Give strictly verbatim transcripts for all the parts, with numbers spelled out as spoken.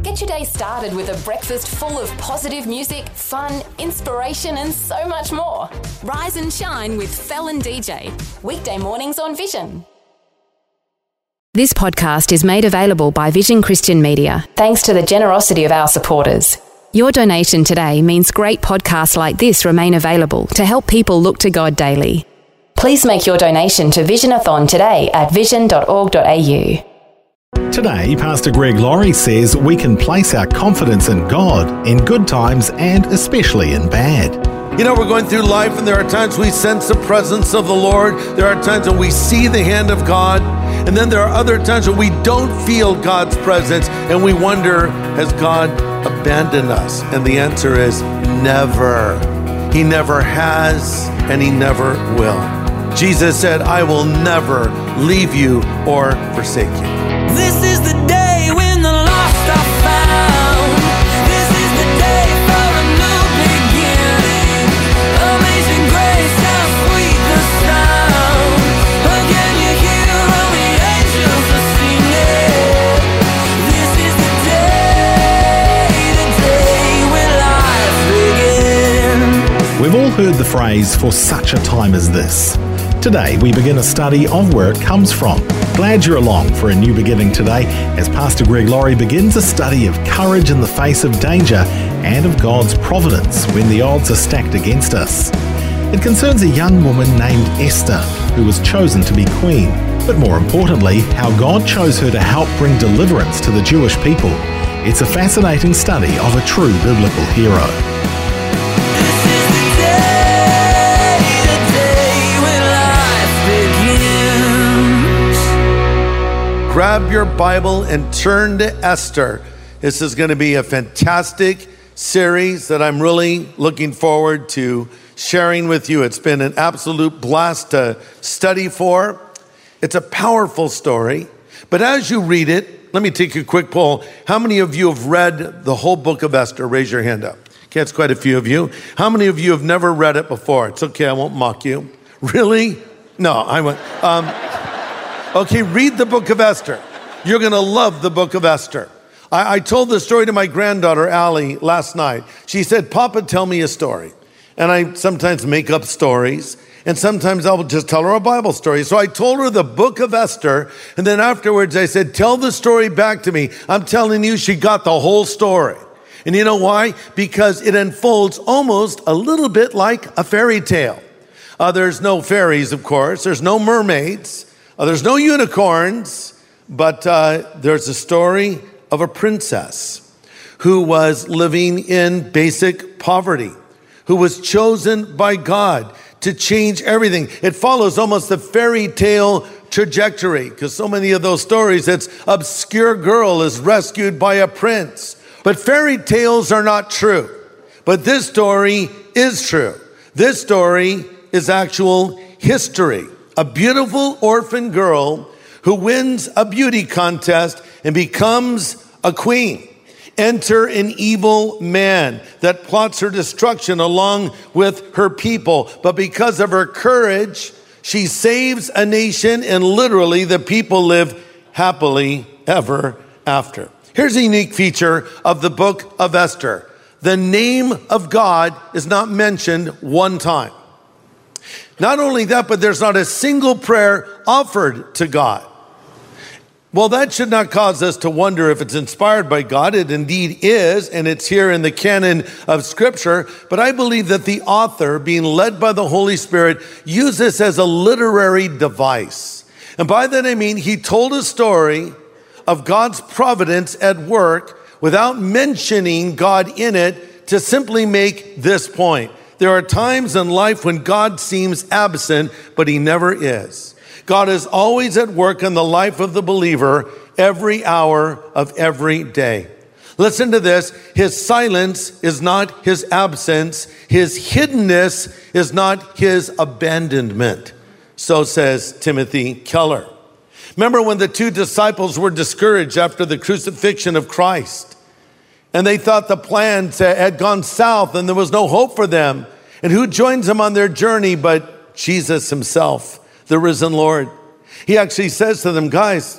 Get your day started with a breakfast full of positive music, fun, inspiration, and so much more. Rise and shine with Fel and D J. Weekday mornings on Vision. This podcast is made available by Vision Christian Media, thanks to the generosity of our supporters. Your donation today means great podcasts like this remain available to help people look to God daily. Please make your donation to Visionathon today at vision dot org dot a u. Today, Pastor Greg Laurie says we can place our confidence in God in good times and especially in bad. You know, we're going through life and there are times we sense the presence of the Lord. There are times when we see the hand of God. And then there are other times when we don't feel God's presence and we wonder, has God abandoned us? And the answer is never. He never has and he never will. Jesus said, I will never leave you or forsake you. This is the day when the lost are found. This is the day for a new beginning. Amazing grace, how sweet the sound. Again you hear all the angels are singing. This is the day, the day when life begins. We've all heard the phrase, for such a time as this. Today, we begin a study of where it comes from. Glad you're along for a new beginning today as Pastor Greg Laurie begins a study of courage in the face of danger and of God's providence when the odds are stacked against us. It concerns a young woman named Esther who was chosen to be queen, but more importantly, how God chose her to help bring deliverance to the Jewish people. It's a fascinating study of a true biblical hero. Grab your Bible and turn to Esther. This is going to be a fantastic series that I'm really looking forward to sharing with you. It's been an absolute blast to study for. It's a powerful story. But as you read it, let me take a quick poll. How many of you have read the whole book of Esther? Raise your hand up. Okay, it's quite a few of you. How many of you have never read it before? It's okay, I won't mock you. Really? No, I won't. Um, Okay, read the book of Esther. You're going to love the book of Esther. I, I told the story to my granddaughter, Allie, last night. She said, Papa, tell me a story. And I sometimes make up stories, and sometimes I'll just tell her a Bible story. So I told her the book of Esther, and then afterwards I said, tell the story back to me. I'm telling you, she got the whole story. And you know why? Because it unfolds almost a little bit like a fairy tale. Uh, there's no fairies, of course. There's no mermaids. Uh, there's no unicorns, but uh, there's a story of a princess who was living in basic poverty, who was chosen by God to change everything. It follows almost the fairy tale trajectory, because so many of those stories, it's obscure girl is rescued by a prince. But fairy tales are not true. But this story is true. This story is actual history. A beautiful orphan girl who wins a beauty contest and becomes a queen. Enter an evil man that plots her destruction along with her people. But because of her courage, she saves a nation and literally the people live happily ever after. Here's a unique feature of the book of Esther. The name of God is not mentioned one time. Not only that, but there's not a single prayer offered to God. Well, that should not cause us to wonder if it's inspired by God. It indeed is, and it's here in the canon of Scripture. But I believe that the author, being led by the Holy Spirit, used this as a literary device. And by that I mean he told a story of God's providence at work without mentioning God in it to simply make this point. There are times in life when God seems absent, but he never is. God is always at work in the life of the believer every hour of every day. Listen to this. His silence is not his absence. His hiddenness is not his abandonment. So says Timothy Keller. Remember when the two disciples were discouraged after the crucifixion of Christ? And they thought the plans had gone south and there was no hope for them. And who joins them on their journey but Jesus himself, the risen Lord? He actually says to them, guys,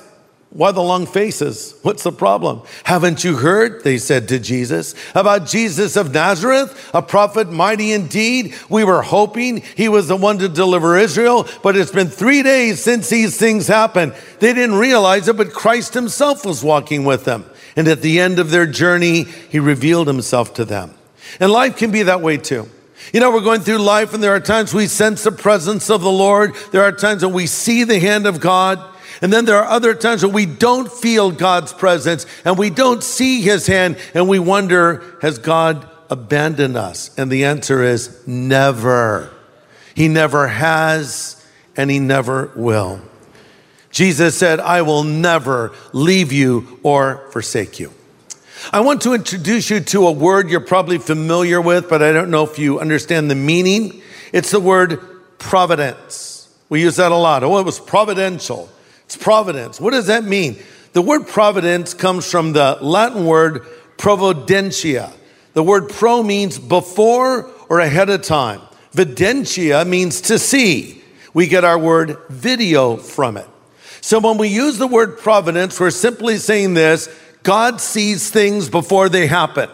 Why the long faces? What's the problem? Haven't you heard, they said to Jesus, about Jesus of Nazareth, a prophet mighty indeed? We were hoping he was the one to deliver Israel, but it's been three days since these things happened. They didn't realize it, but Christ himself was walking with them. And at the end of their journey, he revealed himself to them. And life can be that way too. You know, we're going through life and there are times we sense the presence of the Lord. There are times when we see the hand of God. And then there are other times when we don't feel God's presence and we don't see his hand and we wonder, has God abandoned us? And the answer is never. He never has and he never will. Jesus said, I will never leave you or forsake you. I want to introduce you to a word you're probably familiar with, but I don't know if you understand the meaning. It's the word providence. We use that a lot. Oh, it was providential. It's providence. What does that mean? The word providence comes from the Latin word providentia. The word pro means before or ahead of time. Videncia means to see. We get our word video from it. So when we use the word providence, we're simply saying this: God sees things before they happen.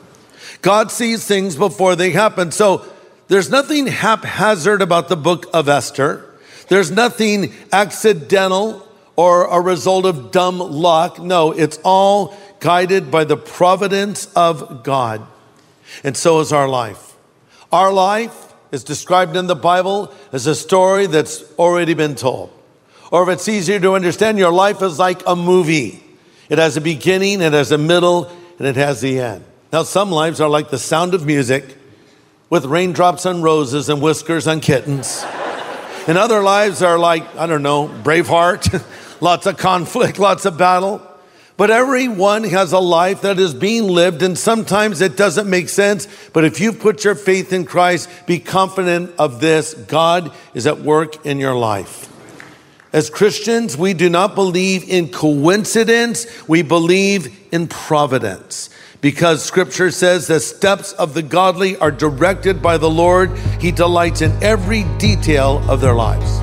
God sees things before they happen. So there's nothing haphazard about the book of Esther. There's nothing accidental or a result of dumb luck. No, it's all guided by the providence of God. And so is our life. Our life is described in the Bible as a story that's already been told. Or if it's easier to understand, your life is like a movie. It has a beginning, it has a middle, and it has the end. Now, some lives are like The Sound of Music, with raindrops on roses and whiskers on kittens. And other lives are like, I don't know, Braveheart, lots of conflict, lots of battle. But everyone has a life that is being lived, and sometimes it doesn't make sense. But if you put your faith in Christ, be confident of this: God is at work in your life. As Christians, we do not believe in coincidence. We believe in providence. Because scripture says the steps of the godly are directed by the Lord. He delights in every detail of their lives.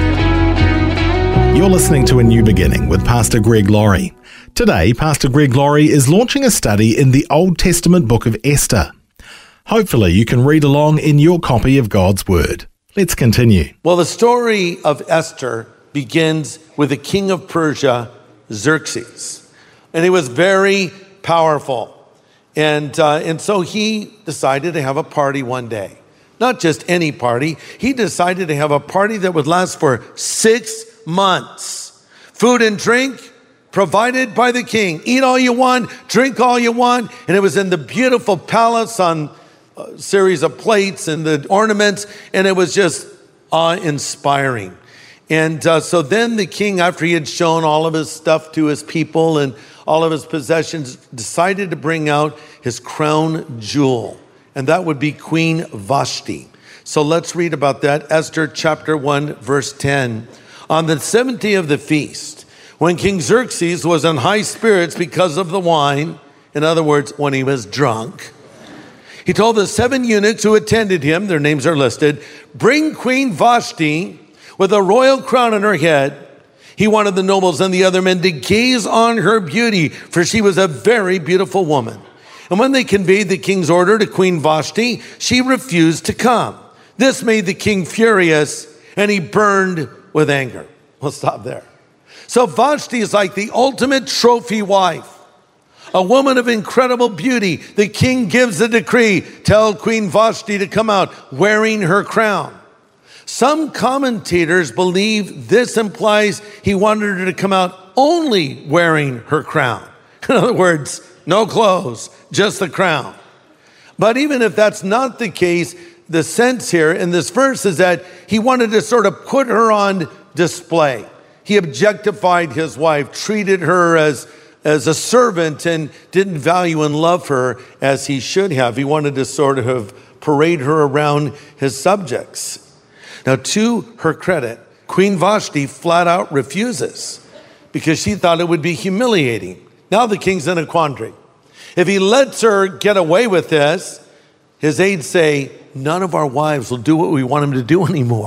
You're listening to A New Beginning with Pastor Greg Laurie. Today, Pastor Greg Laurie is launching a study in the Old Testament book of Esther. Hopefully, you can read along in your copy of God's Word. Let's continue. Well, the story of Esther begins with the king of Persia, Xerxes. And he was very powerful. And uh, and so he decided to have a party one day. Not just any party. He decided to have a party that would last for six months. Food and drink provided by the king. Eat all you want, drink all you want. And it was in the beautiful palace on a series of plates and the ornaments. And it was just awe-inspiring. And uh, so then the king, after he had shown all of his stuff to his people and all of his possessions, decided to bring out his crown jewel. And that would be Queen Vashti. So let's read about that. Esther chapter one, verse ten. On the seventeenth day of the feast, when King Xerxes was in high spirits because of the wine, in other words, when he was drunk, he told the seven eunuchs who attended him, their names are listed, bring Queen Vashti with a royal crown on her head. He wanted the nobles and the other men to gaze on her beauty, for she was a very beautiful woman. And when they conveyed the king's order to Queen Vashti, she refused to come. This made the king furious, and he burned with anger. We'll stop there. So Vashti is like the ultimate trophy wife, a woman of incredible beauty. The king gives a decree, tell Queen Vashti to come out wearing her crown. Some commentators believe this implies he wanted her to come out only wearing her crown. In other words, no clothes, just the crown. But even if that's not the case, the sense here in this verse is that he wanted to sort of put her on display. He objectified his wife, treated her as, as a servant, and didn't value and love her as he should have. He wanted to sort of parade her around his subjects. Now, to her credit, Queen Vashti flat out refuses because she thought it would be humiliating. Now the king's in a quandary. If he lets her get away with this, his aides say, none of our wives will do what we want them to do anymore.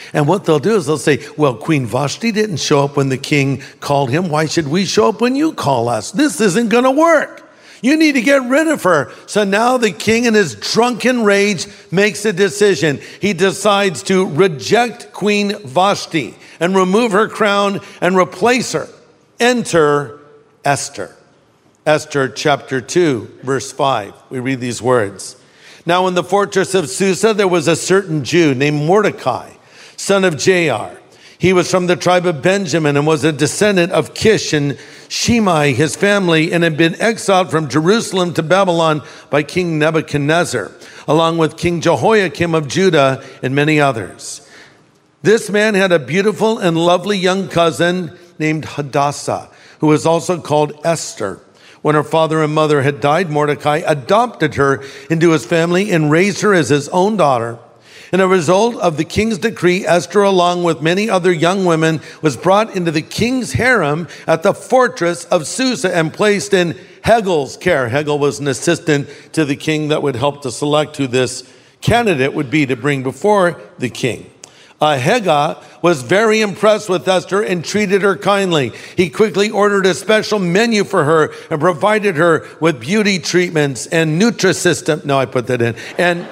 And what they'll do is they'll say, well, Queen Vashti didn't show up when the king called him. Why should we show up when you call us? This isn't going to work. You need to get rid of her. So now the king in his drunken rage makes a decision. He decides to reject Queen Vashti and remove her crown and replace her. Enter Esther. Esther chapter two, verse five. We read these words. Now in the fortress of Susa, there was a certain Jew named Mordecai, son of Jair. He was from the tribe of Benjamin and was a descendant of Kish and Shimei, his family, and had been exiled from Jerusalem to Babylon by King Nebuchadnezzar, along with King Jehoiakim of Judah and many others. This man had a beautiful and lovely young cousin named Hadassah, who was also called Esther. When her father and mother had died, Mordecai adopted her into his family and raised her as his own daughter. And a result of the king's decree, Esther, along with many other young women, was brought into the king's harem at the fortress of Susa and placed in Hegel's care. Hegel was an assistant to the king that would help to select who this candidate would be to bring before the king. Uh, Hegel was very impressed with Esther and treated her kindly. He quickly ordered a special menu for her and provided her with beauty treatments and Nutrisystem. No, I put that in. And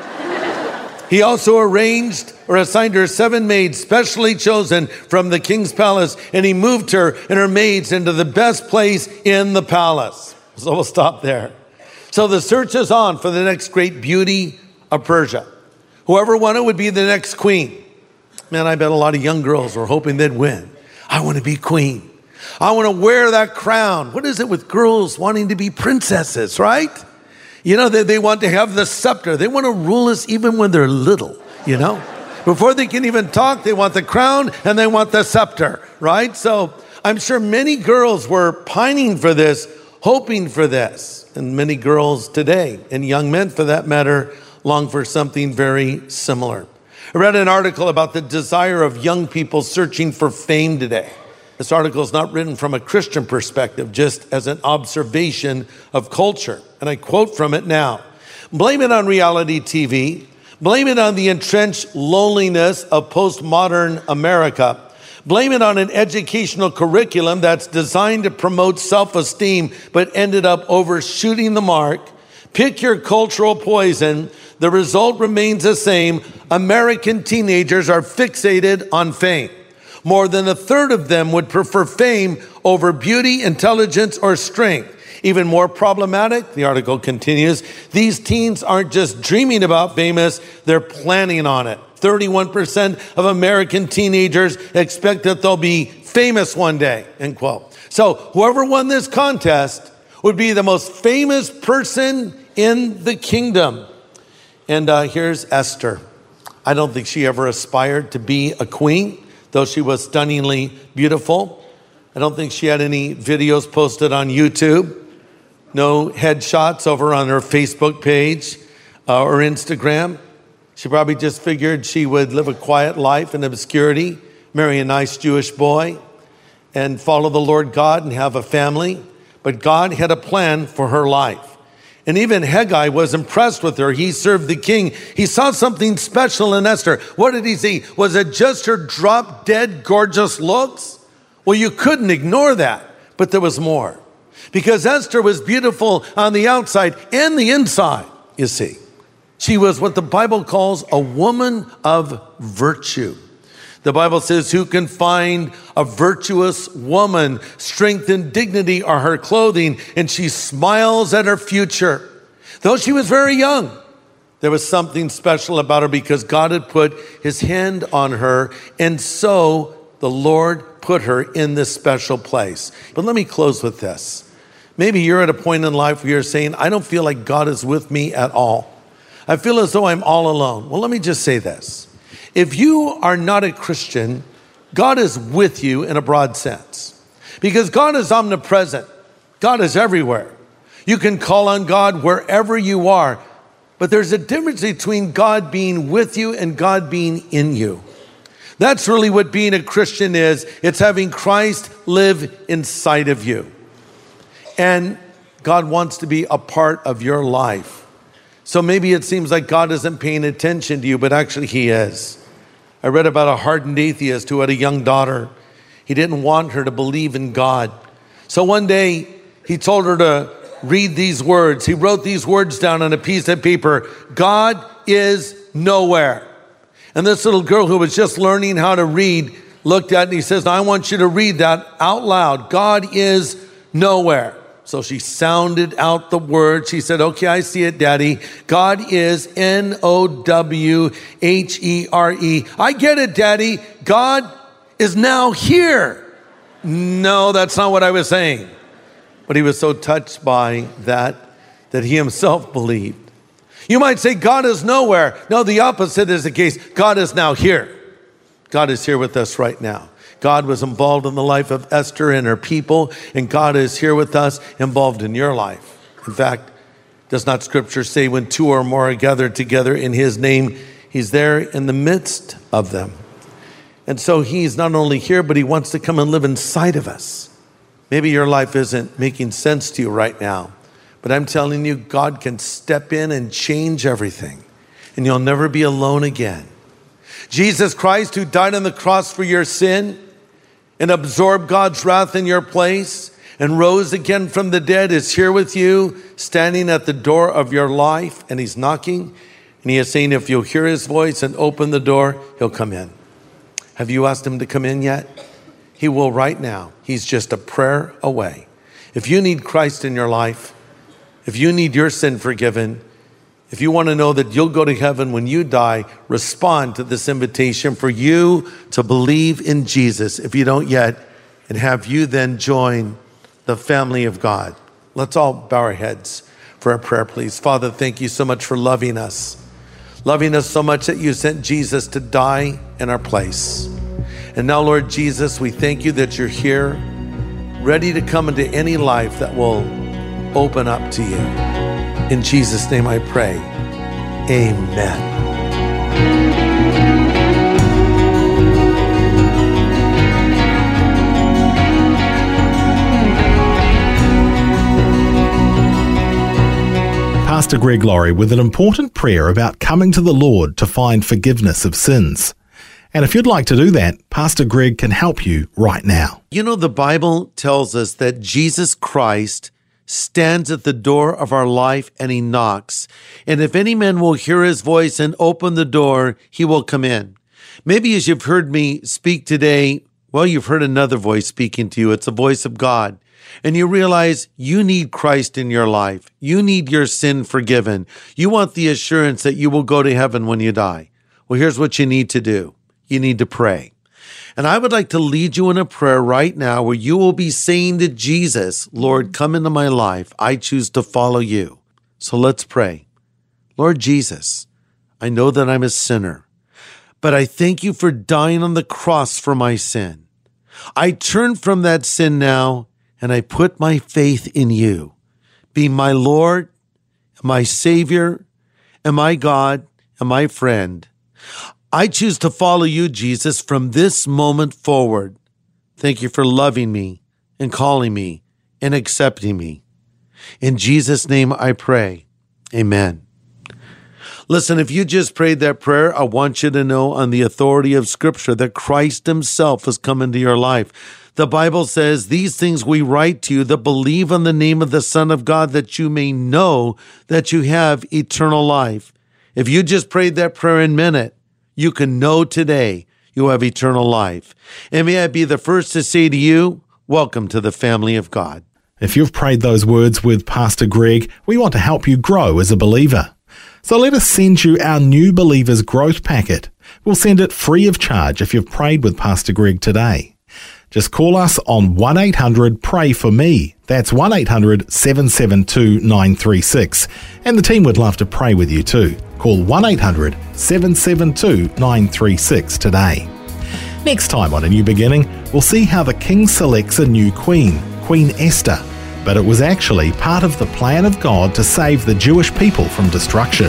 he also arranged or assigned her seven maids specially chosen from the king's palace, and he moved her and her maids into the best place in the palace. So we'll stop there. So the search is on for the next great beauty of Persia. Whoever won it would be the next queen. Man, I bet a lot of young girls were hoping they'd win. I want to be queen. I want to wear that crown. What is it with girls wanting to be princesses, right? You know, they, they want to have the scepter. They want to rule us even when they're little, you know? Before they can even talk, they want the crown and they want the scepter, right? So I'm sure many girls were pining for this, hoping for this. And many girls today, and young men for that matter, long for something very similar. I read an article about the desire of young people searching for fame today. This article is not written from a Christian perspective, just as an observation of culture. And I quote from it now. Blame it on reality T V. Blame it on the entrenched loneliness of postmodern America. Blame it on an educational curriculum that's designed to promote self-esteem, but ended up overshooting the mark. Pick your cultural poison. The result remains the same. American teenagers are fixated on fame. More than a third of them would prefer fame over beauty, intelligence, or strength. Even more problematic, the article continues, these teens aren't just dreaming about famous, they're planning on it. thirty-one percent of American teenagers expect that they'll be famous one day, end quote. So whoever won this contest would be the most famous person in the kingdom. And uh, here's Esther. I don't think she ever aspired to be a queen, though she was stunningly beautiful. I don't think she had any videos posted on YouTube. No headshots over on her Facebook page uh, or Instagram. She probably just figured she would live a quiet life in obscurity, marry a nice Jewish boy, and follow the Lord God and have a family. But God had a plan for her life. And even Haggai was impressed with her. He served the king. He saw something special in Esther. What did he see? Was it just her drop dead gorgeous looks? Well, you couldn't ignore that, but there was more. Because Esther was beautiful on the outside and the inside, you see. She was what the Bible calls a woman of virtue. The Bible says, who can find a virtuous woman? Strength and dignity are her clothing, and she smiles at her future. Though she was very young, there was something special about her because God had put his hand on her, and so the Lord put her in this special place. But let me close with this. Maybe you're at a point in life where you're saying, I don't feel like God is with me at all. I feel as though I'm all alone. Well, let me just say this. If you are not a Christian, God is with you in a broad sense. Because God is omnipresent. God is everywhere. You can call on God wherever you are. But there's a difference between God being with you and God being in you. That's really what being a Christian is. It's having Christ live inside of you. And God wants to be a part of your life. So maybe it seems like God isn't paying attention to you, but actually he is. I read about a hardened atheist who had a young daughter. He didn't want her to believe in God. So one day he told her to read these words. He wrote these words down on a piece of paper. God is nowhere. And this little girl who was just learning how to read looked at it and he says, I want you to read that out loud. God is nowhere. So she sounded out the word. She said, okay, I see it, Daddy. God is N O W H E R E. I get it, Daddy. God is now here. No, that's not what I was saying. But he was so touched by that, that he himself believed. You might say, God is nowhere. No, the opposite is the case. God is now here. God is here with us right now. God was involved in the life of Esther and her people, and God is here with us, involved in your life. In fact, does not Scripture say when two or more are gathered together in his name, he's there in the midst of them. And so he's not only here, but he wants to come and live inside of us. Maybe your life isn't making sense to you right now, but I'm telling you, God can step in and change everything, and you'll never be alone again. Jesus Christ, who died on the cross for your sin and absorbed God's wrath in your place and rose again from the dead, is here with you, standing at the door of your life, and he's knocking, and he is saying, if you'll hear his voice and open the door, he'll come in. Have you asked him to come in yet? He will right now. He's just a prayer away. If you need Christ in your life, if you need your sin forgiven, if you want to know that you'll go to heaven when you die, respond to this invitation for you to believe in Jesus, if you don't yet, and have you then join the family of God. Let's all bow our heads for a prayer, please. Father, thank you so much for loving us. Loving us so much that you sent Jesus to die in our place. And now, Lord Jesus, we thank you that you're here, ready to come into any life that will open up to you. In Jesus' name I pray, amen. Pastor Greg Laurie with an important prayer about coming to the Lord to find forgiveness of sins. And if you'd like to do that, Pastor Greg can help you right now. You know, the Bible tells us that Jesus Christ stands at the door of our life and he knocks. And if any man will hear his voice and open the door, he will come in. Maybe as you've heard me speak today, well, you've heard another voice speaking to you. It's the voice of God. And you realize you need Christ in your life. You need your sin forgiven. You want the assurance that you will go to heaven when you die. Well, here's what you need to do. You need to pray. And I would like to lead you in a prayer right now where you will be saying to Jesus, Lord, come into my life. I choose to follow you. So let's pray. Lord Jesus, I know that I'm a sinner, but I thank you for dying on the cross for my sin. I turn from that sin now, and I put my faith in you. Be my Lord, my Savior, and my God, and my friend. I choose to follow you, Jesus, from this moment forward. Thank you for loving me and calling me and accepting me. In Jesus' name I pray. Amen. Listen, if you just prayed that prayer, I want you to know on the authority of Scripture that Christ himself has come into your life. The Bible says, these things we write to you that believe on the name of the Son of God, that you may know that you have eternal life. If you just prayed that prayer in a minute, you can know today you have eternal life. And may I be the first to say to you, welcome to the family of God. If you've prayed those words with Pastor Greg, we want to help you grow as a believer. So let us send you our New Believers Growth Packet. We'll send it free of charge if you've prayed with Pastor Greg today. Just call us on one eight hundred pray for me. That's one eight hundred seven seven two nine three six. And the team would love to pray with you too. Call one eight hundred seven seven two nine three six today. Next time on A New Beginning, we'll see how the king selects a new queen, Queen Esther. But it was actually part of the plan of God to save the Jewish people from destruction.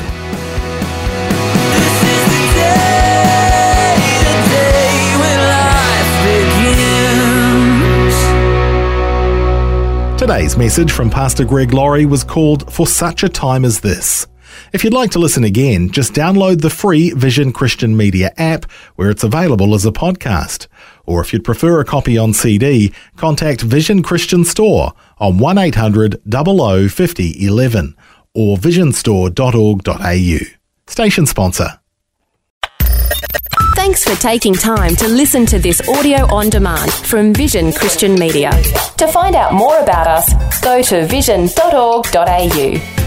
Today's message from Pastor Greg Laurie was called For Such a Time as This. If you'd like to listen again, just download the free Vision Christian Media app where it's available as a podcast. Or if you'd prefer a copy on C D, contact Vision Christian Store on one eight hundred, zero zero five zero one one or vision store dot org dot a u. Station sponsor. Thanks for taking time to listen to this audio on demand from Vision Christian Media. To find out more about us, go to vision dot org dot a u.